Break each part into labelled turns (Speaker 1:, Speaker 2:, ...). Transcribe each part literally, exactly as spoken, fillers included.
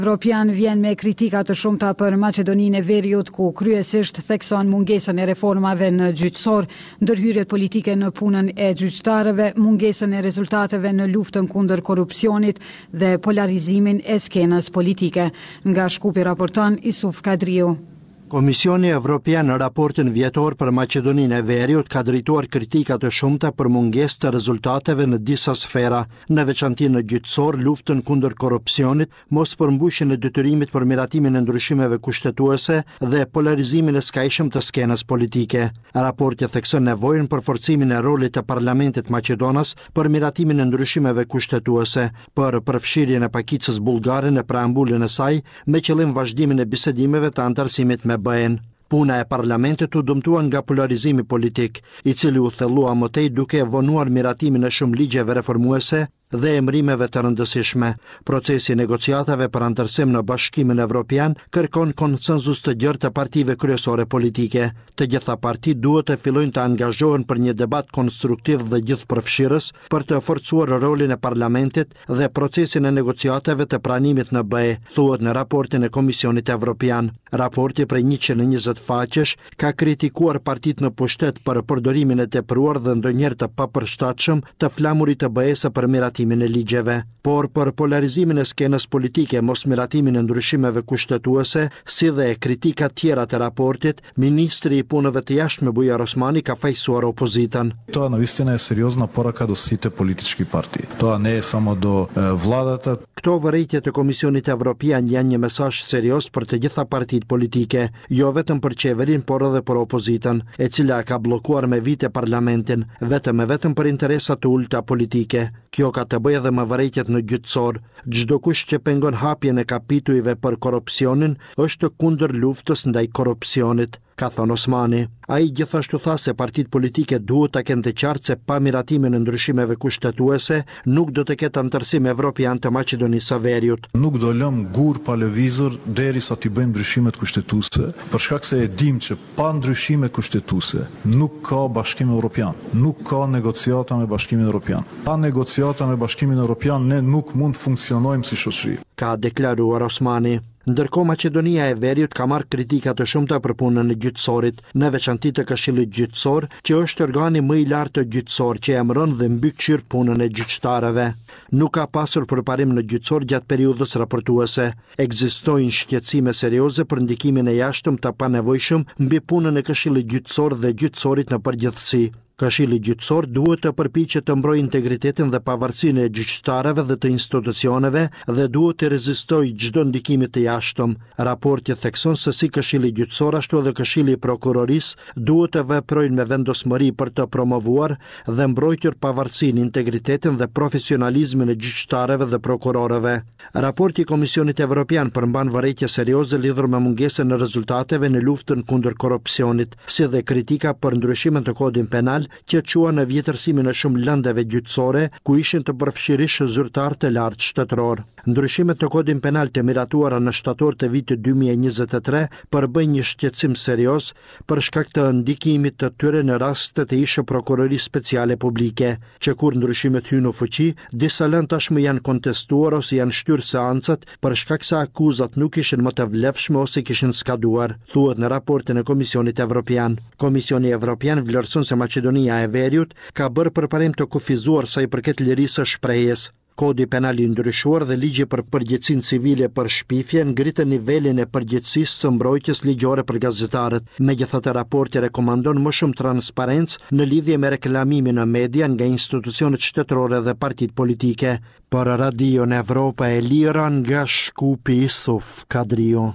Speaker 1: Evropian vjen me kritika të shumta për Maqedoninë e Veriut, ku kryesisht thekson mungesën e reformave në gjyqësor, ndërhyrjet politike në punën e gjyqtarëve, mungesën e rezultateve në luftën kundër korrupsionit dhe polarizimin e skenës politike. Nga Shkupi raporton Isuf Kadriu.
Speaker 2: Komisioni Evropian në raportin vjetor për Maqedoninë e Veriut ka drejtuar kritika të shumta për mungesë të rezultateve në disa sfera, në veçanti në gjyqësor, luftën kundër korrupsionit, mos përmbushjen e detyrimit për miratimin e ndryshimeve kushtetuese dhe polarizimin e skajshëm të skenës politike. Raporti thekson nevojën për forcimin e rolit të Parlamentit maqedonas për miratimin e ndryshimeve kushtetuese, për përfshirjen e pakicës bullgare në preambulën e saj, me qëllim vazhdimin e bisedimeve të antarësimit me B E-n. Puna e parlamentit u dëmtuar nga polarizimi politik, i cili u thellua më tej duke vonuar miratimin e shumë ligjeve reformuese dhe emrimeve të rëndësishme. Procesi i negociatave për antarësim në Bashkimin Evropian kërkon konsenzus të gjerë të partive kryesore politike. Të gjitha partitë duhet të fillojnë të angazhohen për një debat konstruktiv dhe gjithëpërfshirës për të forcuar rolin e parlamentit dhe procesin e negociatave të pranimit në B E, thuhet në raportin e Komisionit Evropian. Raporti prej njëqind e njëzet faqesh ka kritikuar partitë në pushtet për përdorimin e tepruar dhe ndonjëherë të papërshtatshëm të flamurit të B E-së për miratimin e ligjeve, por për polarizimin e skenës politike, mos miratimin e ndryshimeve kushtetuese, si dhe kritika tjera të raportit, ministri i punëve të jashtme Bujar Osmani ka fajsuar opozitën.
Speaker 3: Това наистина е сериозна порака до сите политички партии. Това не е само до е, владата.
Speaker 2: Këto vërejtje të Komisionit Evropian janë një mesazh serioz për të gjitha partitë politike, jo vetëm për qeverin, por edhe për opozitën, e cila ka bllokuar me vite parlamentin, vetëm e vetëm për interesa të ulta politike. Kjo ka të bëjë edhe me vërejtjet në gjyqësor. Çdo kush që pengon hapjen e kapitujve për korrupsionin është kundër luftës ndaj korrupsionit, ka thënë Osmani. Ai gjithashtu tha se partitë politike duhet ta kenë të qartë se pa miratimin e ndryshimeve kushtetuese nuk do të ketë antarësim evropian të Maqedonisë së Veriut.
Speaker 3: Nuk do lëm gur pa lëvizur derisa t'i bëjmë ndryshimet kushtetuese, për shkak se e dim që pa ndryshime kushtetuese nuk ka Bashkim Evropian, nuk ka negociata me Bashkimin Evropian. Pa negociata me Bashkimin Evropian ne nuk mund funksionojmë si shoqëri,
Speaker 2: ka deklaruar Osmani. Ndërkohë Maqedonia e Veriut ka marrë kritika të shumta për punën e gjyqësorit, në veçanti të Këshillit Gjyqësor, që është organi më i lartë të gjyqësor që emëron dhe mbikëqyr punën e gjyqtarëve. Nuk ka pasur përparim në gjyqësor gjatë periudhës raportuese. Ekzistojnë shqetësime serioze për ndikimin e jashtëm të panevojshëm mbi punën e Këshillit Gjyqësor dhe gjyqësorit në përgjithësi. Këshilli gjyqësor duhet të përpiqet të mbrojë integritetin dhe pavarësinë e gjyqtarëve dhe të institucioneve dhe duhet të rezistojë çdo ndikimi të jashtëm. Raporti thekson se si Këshilli gjyqësor ashtu edhe Këshilli i Prokurorisë duhet të veprojnë me vendosmëri për të promovuar dhe mbrojtur pavarësinë, integritetin dhe profesionalizmin e gjyqtarëve dhe prokurorëve. Raporti i Komisionit Evropian përmban vërejtje serioze lidhur me mungesën e rezultateve në luftën kundër korrupsionit, si dhe kritika për ndryshimin të kodit penal që qua në vjetërsimin e shumë lëndeve gjyqësore ku ishin të përfshirishë zyrtar të lartë shtetëror. Ndryshimet të kodin penal të miratuara në shtator të vitit dy mijë e njëzet e tre përbëjnë një shqetësim serios për shkak të ndikimit të tyre në raste të ishë prokurori speciale publike, që kur ndryshimet hynë në fuqi, disa lëndë tashmë janë kontestuar ose janë shtyrë seancat për shkak se akuzat nuk ishin më të vlefshme ose kishin skaduar, thuhet në raportin e Komisionit Evropian. Komisioni Evropian vlerëson se Maqedonia e Veriut ka bërë përparim të kufizuar sa i përket lirisë së shprehjes. Kodi penal i ndryshuar dhe ligji për përgjegjësinë civile për shpifje ngritën nivelin e përgjegjësisë së mbrojtjes ligjore për gazetarët. Megjithatë, raporti rekomandon më shumë transparencë në lidhje me reklamimin në media nga institucionet shtetërore dhe partitë politike. Për Radio në Evropa e Lira nga Shkupi Isuf Kadriu.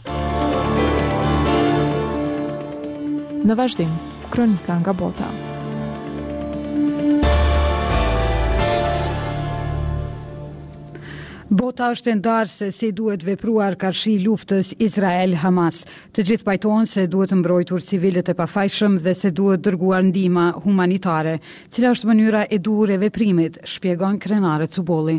Speaker 4: Në vazhdim, kronika nga bota.
Speaker 1: Bota është e ndarë se si duhet vepruar karshi luftës Izrael-Hamas. Të gjithë pajtohen se duhet mbrojtur civilët e pafajshëm dhe se duhet dërguar ndihmë humanitare. Cila është mënyra e duhur e veprimit, shpjegon Krenare Cubolli.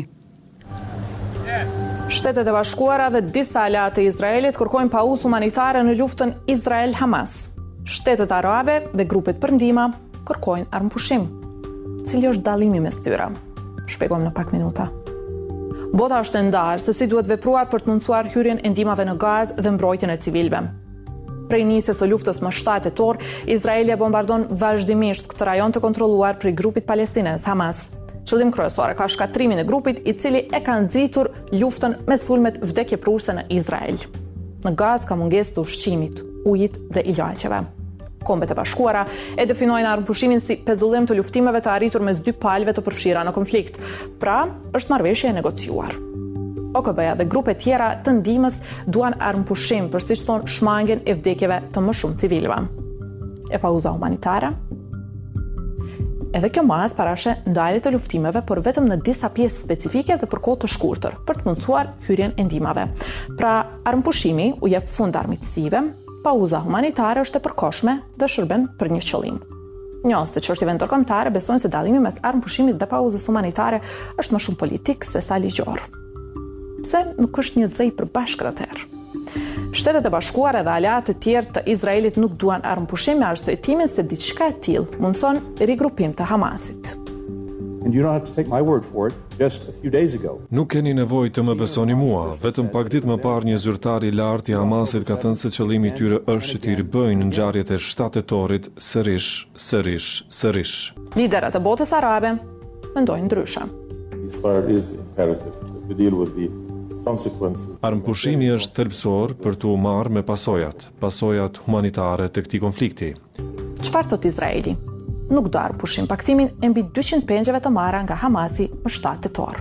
Speaker 5: Shtetet e Bashkuara dhe disa aleatë e Izraelit kërkojnë pauzë humanitare në luftën Izrael-Hamas. Shtetet arabe dhe grupet për ndihmë kërkojnë armëpushim. Cili është dallimi mes tyre? Shpjegojmë në pak minuta. Bota është e ndarë se si duhet vepruar për të mundësuar hyrjen e ndihmave në Gazë dhe mbrojtjen e civilëve. Prej nisjes së luftës më shtatë tetor, Izraeli e bombardon vazhdimisht këtë rajon të kontrolluar prej grupit palestinez Hamas. Qëllim kryesor ka shkatrimin e grupit i cili e ka nxitur luftën me sulmet vdekjeprurse në Izrael. Në Gazë ka mungesë të ushqimit, ujit dhe ilaçeve. Kombet e Bashkuara e definojnë armëpushimin si pezullim të luftimeve të arritur mes dy palëve të përfshira në konflikt. Pra, është marrëveshje e negociuar. O K B-ja dhe grupe tjera të ndihmës duan armëpushim për siç thon shmangjen e vdekjeve të më shumë civilëve. E pauza humanitare. Edhe kjo mas parashe ndalje të luftimeve, por vetëm në disa pjesë specifike dhe për kohë të shkurtër, për të mundësuar hyrjen e ndihmave. Pra, armëpushimi u jep fund armiqësive, pauza humanitare është e përkohshme dhe shërben për një qëllim. Njohës të çështjeve ndërkombëtare besojnë se dallimi mes armëpushimit dhe pauzës humanitare është më shumë politik se sa ligjor. Pse nuk është një zej përbashkët atëherë? Shtetet e Bashkuara dhe aleatë të tjerë të Izraelit nuk duan armëpushim me arsyetimin se diçka e tillë mundson rigrupim të Hamasit.
Speaker 6: And you don't have to take my word for it. Just a few days ago.
Speaker 7: Nuk keni nevojë të më besoni mua, vetëm pak ditë më parë një zyrtar i lartë i Hamasit ka thënë se qëllimi i tyre është që të ribëjnë ngjarjet e shtatë tetorit sërish, sërish, sërish.
Speaker 5: Liderat e botës arabe mendojnë ndryshe.
Speaker 6: Is imperative to deal with the consequences.
Speaker 7: Armëpushimi është thelbësor për të u marrë me pasojat, pasojat humanitare të këtij konflikti.
Speaker 5: Çfarë thot Izraeli? Nuk do armëpushim pakthimin e mbi dyqind pengjeve të marra nga Hamasi më shtatë tetor.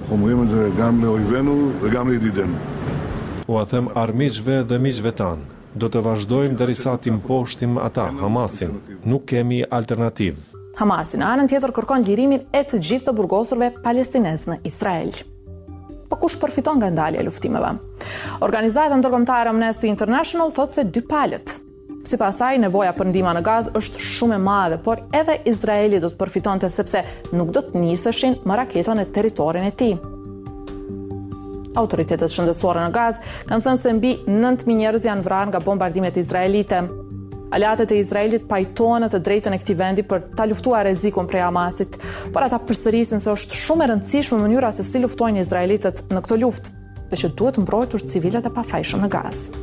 Speaker 7: Ua them armiqve dhe miqve tanë, do të vazhdojmë derisa të imposhtim ata, Hamasin. Nuk kemi alternativë.
Speaker 5: Hamasi në anën tjetër kërkon lirimin e të gjithë të burgosurve palestinezë në Izrael. Po kush përfiton nga ndalja e luftimeve? Organizata ndërkombëtare Amnesty International thotë se dy palët. Sipas saj, nevoja për ndihmë në Gazë është shumë e madhe, por edhe Izraeli do të përfitonte sepse nuk do të niseshin me raketa në territorin e tij. Autoritetet shëndetësore në Gazë kanë thënë se mbi nëntë mijë njerëz janë vrarë nga bombardimet izraelite. Aleatët e Izraelit pajtohen të drejtën e këtij vendi për ta luftuar rrezikun prej Hamasit, por ata përsërisin se është shumë e rëndësishme mënyra se si luftojnë izraelitët në këtë luftë, dhe që duhet mbrojtur civilet e pafajshëm në Gazë.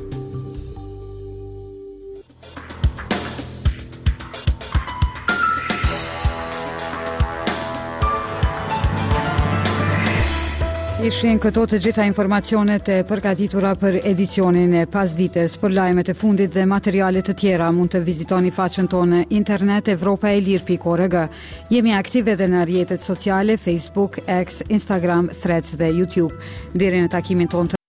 Speaker 1: Ishin këto të gjitha informacionet e përgatitura për edicionin e pasdites. Për lajmet e fundit dhe materialet të tjera mund të vizitoni faqen tonë internet evropa e lir pikë org. Jemi aktive edhe në rrjetet sociale Facebook, X, Instagram, Threads dhe YouTube. Deri në takimin tonë